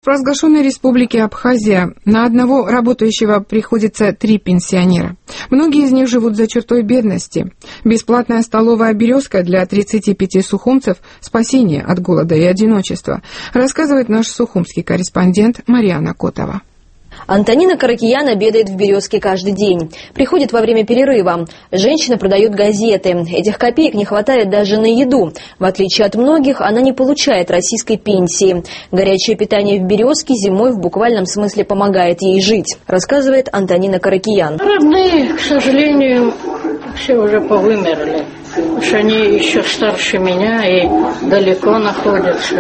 В разглашенной республике Абхазия на одного работающего приходится 3 пенсионера. Многие из них живут за чертой бедности. Бесплатная столовая «Березка» для 35 сухумцев – спасение от голода и одиночества, рассказывает наш сухумский корреспондент Марьяна Котова. Антонина Каракиян обедает в «Березке» каждый день. Приходит во время перерыва. Женщина продает газеты. Этих копеек не хватает даже на еду. В отличие от многих, она не получает российской пенсии. Горячее питание в «Березке» зимой в буквальном смысле помогает ей жить, рассказывает Антонина Каракиян. Родные, к сожалению, все уже повымерли. Уж они еще старше меня и далеко находятся.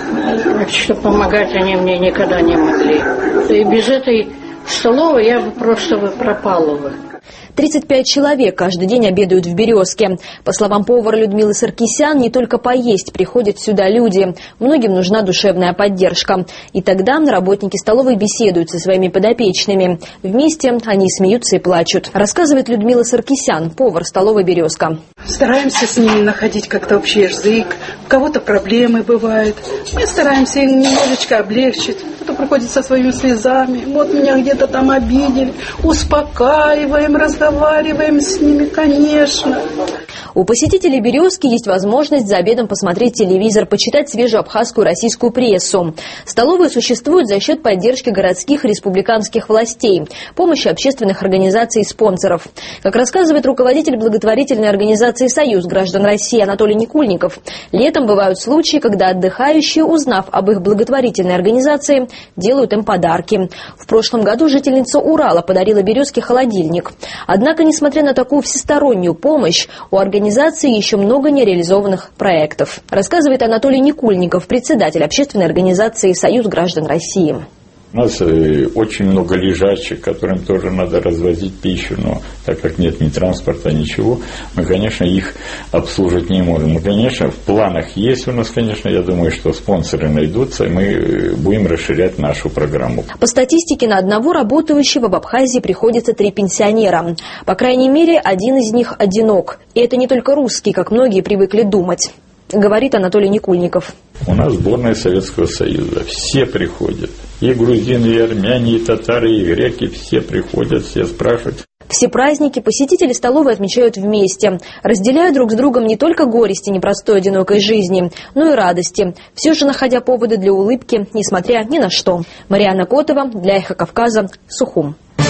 Так что помогать они мне никогда не могли. И без этой столовой я бы просто пропала бы. 35 человек каждый день обедают в «Березке». По словам повара Людмилы Саркисян, не только поесть приходят сюда люди. Многим нужна душевная поддержка. И тогда работники столовой беседуют со своими подопечными. Вместе они смеются и плачут. Рассказывает Людмила Саркисян, повар столовой «Березка». Стараемся с ними находить как-то общий язык. У кого-то проблемы бывают. Мы стараемся им немножечко облегчить. Кто-то приходит со своими слезами. Вот меня где-то там обидели. Успокаиваем, разговариваем с ними, конечно. У посетителей «Березки» есть возможность за обедом посмотреть телевизор, почитать свежую абхазскую и российскую прессу. Столовые существуют за счет поддержки городских и республиканских властей, помощи общественных организаций и спонсоров. Как рассказывает руководитель благотворительной организации «Союз граждан России» Анатолий Никульников, летом бывают случаи, когда отдыхающие, узнав об их благотворительной организации, делают им подарки. В прошлом году жительница Урала подарила «Березке» холодильник. Однако, несмотря на такую всестороннюю помощь, у организации еще много нереализованных проектов, рассказывает Анатолий Никульников, председатель общественной организации «Союз граждан России». У нас очень много лежачих, которым тоже надо развозить пищу, но так как нет ни транспорта, ничего, мы, конечно, их обслужить не можем. Мы, конечно, в планах есть у нас, конечно, я думаю, что спонсоры найдутся, и мы будем расширять нашу программу. По статистике, на одного работающего в Абхазии приходится 3 пенсионера. По крайней мере, один из них одинок. И это не только русский, как многие привыкли думать, говорит Анатолий Никульников. У нас сборная Советского Союза. Все приходят. И грузины, и армяне, и татары, и греки. Все приходят, все спрашивают. Все праздники посетители столовой отмечают вместе. Разделяют друг с другом не только горести непростой одинокой жизни, но и радости. Все же находя поводы для улыбки, несмотря ни на что. Марьяна Котова для «Эхо Кавказа», Сухум.